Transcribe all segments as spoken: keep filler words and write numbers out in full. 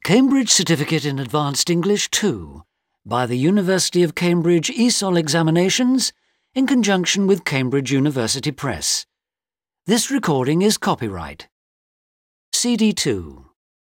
Cambridge Certificate in Advanced English two by the University of Cambridge E S O L Examinations in conjunction with Cambridge University Press. This recording is copyright. C D two.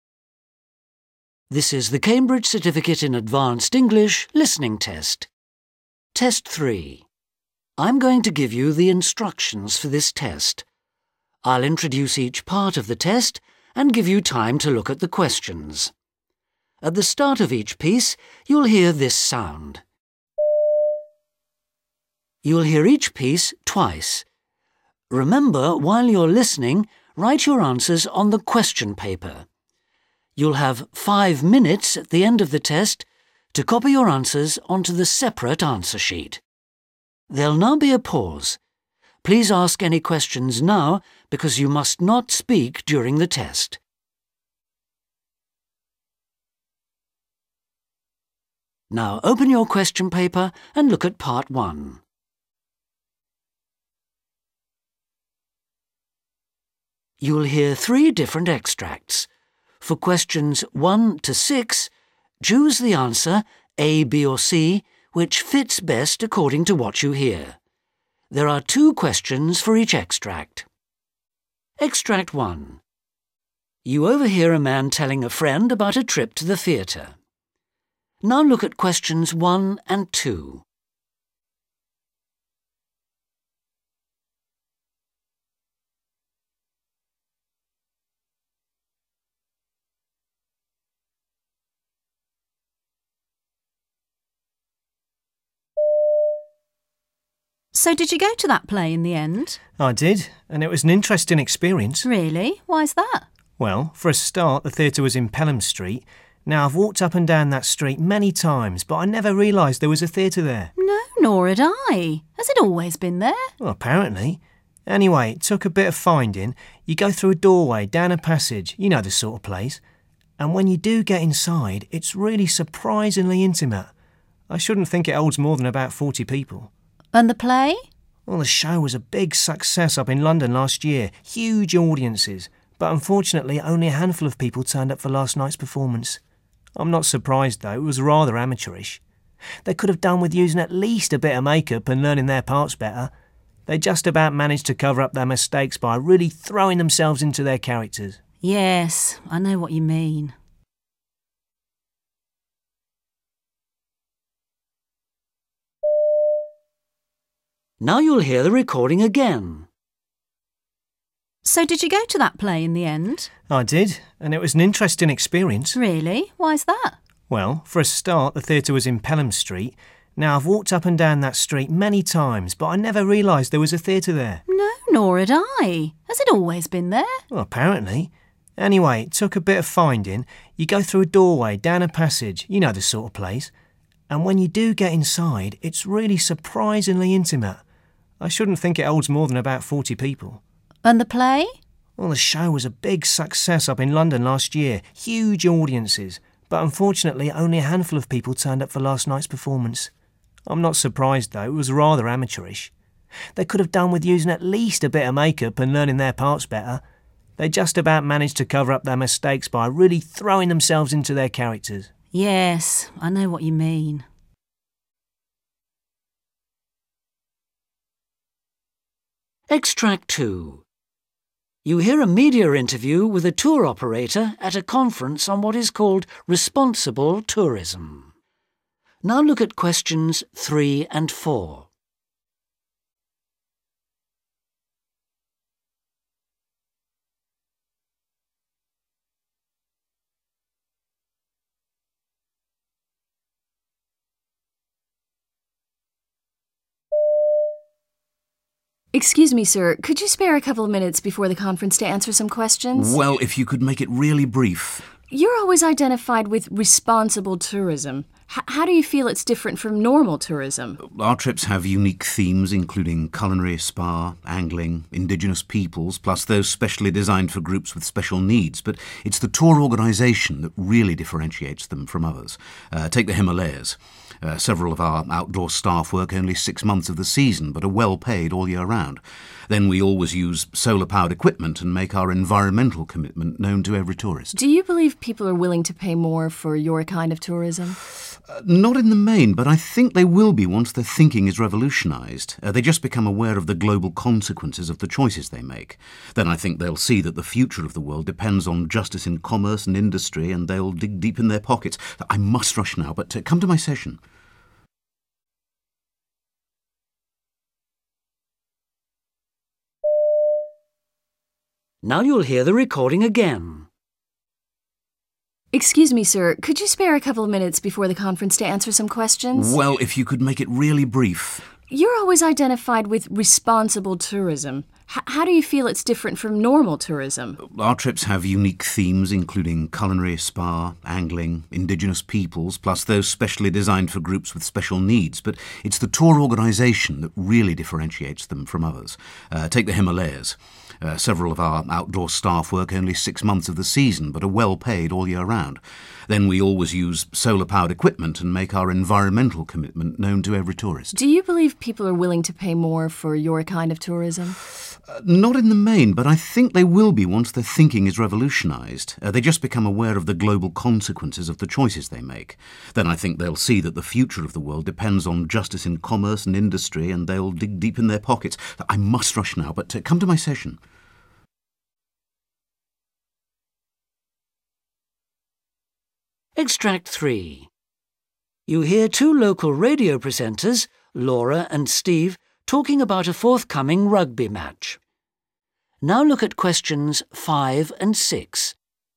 This is the Cambridge Certificate in Advanced English listening test. Test three. I'm going to give you the instructions for this test. I'll introduce each part of the test and give you time to look at the questions. At the start of each piece, you'll hear this sound. You'll hear each piece twice. Remember, while you're listening, write your answers on the question paper. You'll have five minutes at the end of the test to copy your answers onto the separate answer sheet. There'll now be a pause. Please ask any questions now because you must not speak during the test. Now open your question paper and look at part one. You'll hear three different extracts. For questions one to six, choose the answer A, B or C, which fits best according to what you hear. There are two questions for each extract. Extract one. You overhear a man telling a friend about a trip to the theatre. Now look at questions one and two. So did you go to that play in the end? I did, and it was an interesting experience. Really? Why's that? Well, for a start, the theatre was in Pelham Street. Now, I've walked up and down that street many times, but I never realised there was a theatre there. No, nor had I. Has it always been there? Well, apparently. Anyway, it took a bit of finding. You go through a doorway, down a passage, you know the sort of place. And when you do get inside, it's really surprisingly intimate. I shouldn't think it holds more than about forty people. And the play? Well, the show was a big success up in London last year. Huge audiences. But unfortunately, only a handful of people turned up for last night's performance. I'm not surprised, though. It was rather amateurish. They could have done with using at least a bit of makeup and learning their parts better. They just about managed to cover up their mistakes by really throwing themselves into their characters. Yes, I know what you mean. Now you'll hear the recording again. So did you go to that play in the end? I did, and it was an interesting experience. Really? Why's that? Well, for a start, the theatre was in Pelham Street. Now, I've walked up and down that street many times, but I never realised there was a theatre there. No, nor had I. Has it always been there? Well, apparently. Anyway, it took a bit of finding. You go through a doorway, down a passage, you know the sort of place. And when you do get inside, it's really surprisingly intimate. I shouldn't think it holds more than about forty people. And the play? Well, the show was a big success up in London last year. Huge audiences. But unfortunately, only a handful of people turned up for last night's performance. I'm not surprised, though. It was rather amateurish. They could have done with using at least a bit of makeup and learning their parts better. They just about managed to cover up their mistakes by really throwing themselves into their characters. Yes, I know what you mean. Extract two. You hear a media interview with a tour operator at a conference on what is called responsible tourism. Now look at questions three and four. Excuse me, sir. Could you spare a couple of minutes before the conference to answer some questions? Well, if you could make it really brief. You're always identified with responsible tourism. H- how do you feel it's different from normal tourism? Our trips have unique themes, including culinary, spa, angling, indigenous peoples, plus those specially designed for groups with special needs. But it's the tour organisation that really differentiates them from others. Uh, take the Himalayas. Uh, several of our outdoor staff work only six months of the season, but are well paid all year round. Then we always use solar-powered equipment and make our environmental commitment known to every tourist. Do you believe people are willing to pay more for your kind of tourism? Uh, not in the main, but I think they will be once their thinking is revolutionised. Uh, they just become aware of the global consequences of the choices they make. Then I think they'll see that the future of the world depends on justice in commerce and industry, and they'll dig deep in their pockets. I must rush now, but uh, come to my session. Now you'll hear the recording again. Excuse me, sir. Could you spare a couple of minutes before the conference to answer some questions? Well, if you could make it really brief. You're always identified with responsible tourism. H- how do you feel it's different from normal tourism? Our trips have unique themes, including culinary, spa, angling, indigenous peoples, plus those specially designed for groups with special needs. But it's the tour organisation that really differentiates them from others. Uh, take the Himalayas. Uh, several of our outdoor staff work only six months of the season, but are well paid all year round. Then we always use solar-powered equipment and make our environmental commitment known to every tourist. Do you believe people are willing to pay more for your kind of tourism? Uh, not in the main, but I think they will be once their thinking is revolutionised. Uh, they just become aware of the global consequences of the choices they make. Then I think they'll see that the future of the world depends on justice in commerce and industry, and they'll dig deep in their pockets. I must rush now, but uh, come to my session. Extract three. You hear two local radio presenters, Laura and Steve, talking about a forthcoming rugby match. Now look at questions five and six.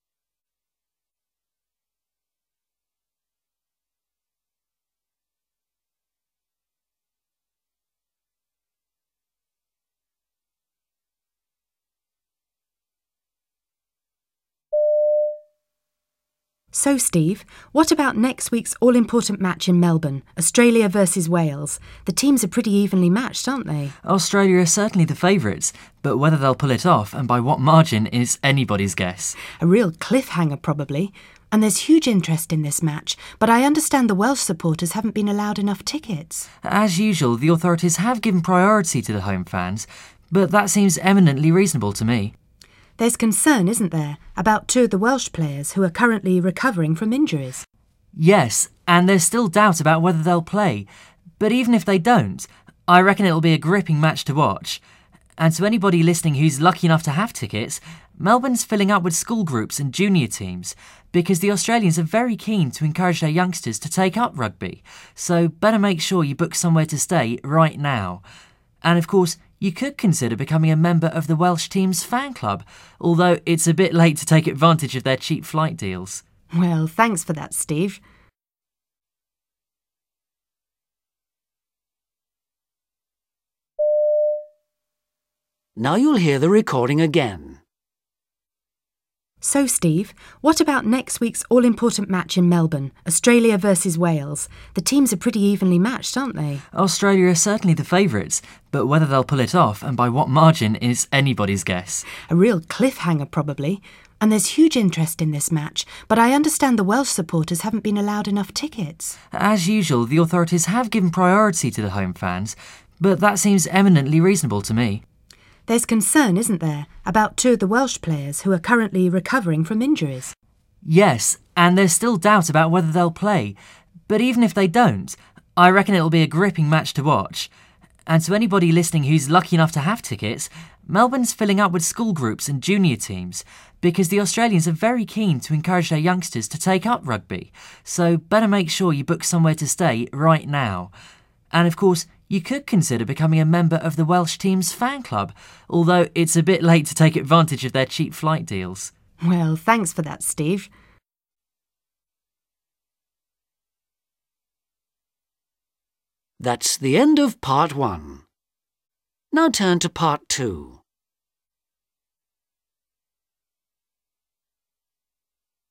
So, Steve, what about next week's all-important match in Melbourne, Australia versus Wales? The teams are pretty evenly matched, aren't they? Australia are certainly the favourites, but whether they'll pull it off and by what margin is anybody's guess. A real cliffhanger, probably. And there's huge interest in this match, but I understand the Welsh supporters haven't been allowed enough tickets. As usual, the authorities have given priority to the home fans, but that seems eminently reasonable to me. There's concern, isn't there, about two of the Welsh players who are currently recovering from injuries? Yes, and there's still doubt about whether they'll play. But even if they don't, I reckon it'll be a gripping match to watch. And to anybody listening who's lucky enough to have tickets, Melbourne's filling up with school groups and junior teams because the Australians are very keen to encourage their youngsters to take up rugby. So better make sure you book somewhere to stay right now. And of course, you could consider becoming a member of the Welsh team's fan club, although it's a bit late to take advantage of their cheap flight deals. Well, thanks for that, Steve. Now you'll hear the recording again. So, Steve, what about next week's all-important match in Melbourne, Australia versus Wales? The teams are pretty evenly matched, aren't they? Australia are certainly the favourites, but whether they'll pull it off and by what margin is anybody's guess. A real cliffhanger, probably. And there's huge interest in this match, but I understand the Welsh supporters haven't been allowed enough tickets. As usual, the authorities have given priority to the home fans, but that seems eminently reasonable to me. There's concern, isn't there, about two of the Welsh players who are currently recovering from injuries? Yes, and there's still doubt about whether they'll play. But even if they don't, I reckon it'll be a gripping match to watch. And to anybody listening who's lucky enough to have tickets, Melbourne's filling up with school groups and junior teams because the Australians are very keen to encourage their youngsters to take up rugby. So better make sure you book somewhere to stay right now. And of course, you could consider becoming a member of the Welsh team's fan club, although it's a bit late to take advantage of their cheap flight deals. Well, thanks for that, Steve. That's the end of part one. Now turn to part two.